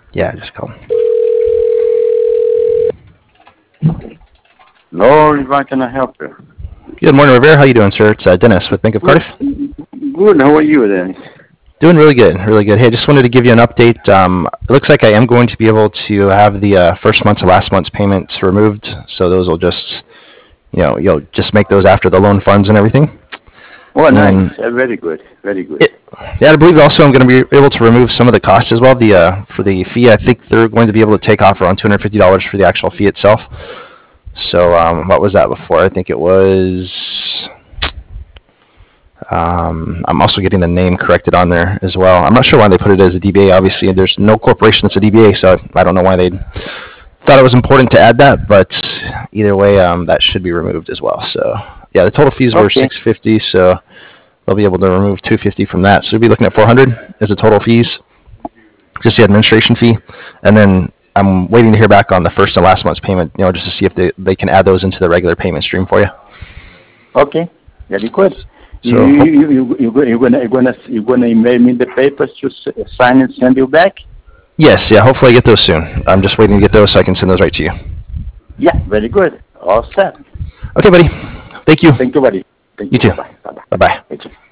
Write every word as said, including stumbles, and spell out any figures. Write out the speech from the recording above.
Yeah, just call. Lord, if I can I help you? Good morning, Rivera. How you doing, sir? It's uh, Dennis with Bank of Cardiff. Good. How are you then? Doing really good, really good. Hey, just wanted to give you an update. Um, it looks like I am going to be able to have the uh, first month's and last month's payments removed, so those will just, you know, you'll just make those after the loan funds and everything. Oh, And nice. Uh, very good. Very good. It, yeah, I believe also I'm going to be able to remove some of the costs as well. The uh, for the fee, I think they're going to be able to take off around two hundred fifty dollars for the actual fee itself. So um, what was that before? I think it was. Um, I'm also getting the name corrected on there as well. I'm not sure why they put it as a D B A. Obviously, there's no corporation that's a D B A, so I don't know why they thought it was important to add that. But either way, um, that should be removed as well. So yeah, the total fees were Okay. six hundred fifty dollars. So they'll be able to remove two hundred fifty dollars from that. So we'll be looking at four hundred dollars as the total fees, just the administration fee, and then I'm waiting to hear back on the first and last month's payment. You know, just to see if they, they can add those into the regular payment stream for you. Okay. Very good. So you, you, you, you, go- you're gonna, you're gonna, you're gonna email me the papers to s- sign and send you back? yes, yeah, hopefully I get those soon. I'm just waiting to get those so I can send those right to you. Yeah. Very good. All set. Okay, buddy. Thank you. Thank you, buddy. Thank You too. Bye. Bye. Bye bye. Bye.